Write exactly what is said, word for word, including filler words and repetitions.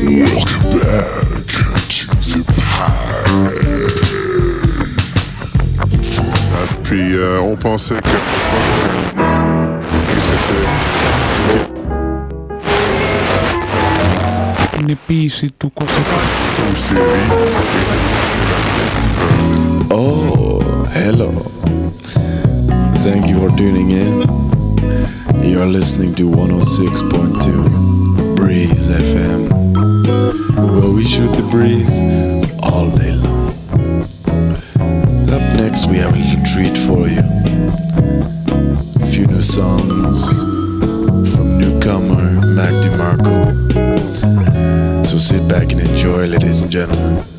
Welcome back to the pie. Ah, puis euh, on pensait que, que c'était ne biisi tukossa. une série. Oh, hello. Thank you for tuning in. You're listening to one oh six point two Breeze F M, where we shoot the breeze all day long. Up next, we have a little treat for you. A few new songs from newcomer Mac DeMarco. So sit back and enjoy, ladies and gentlemen.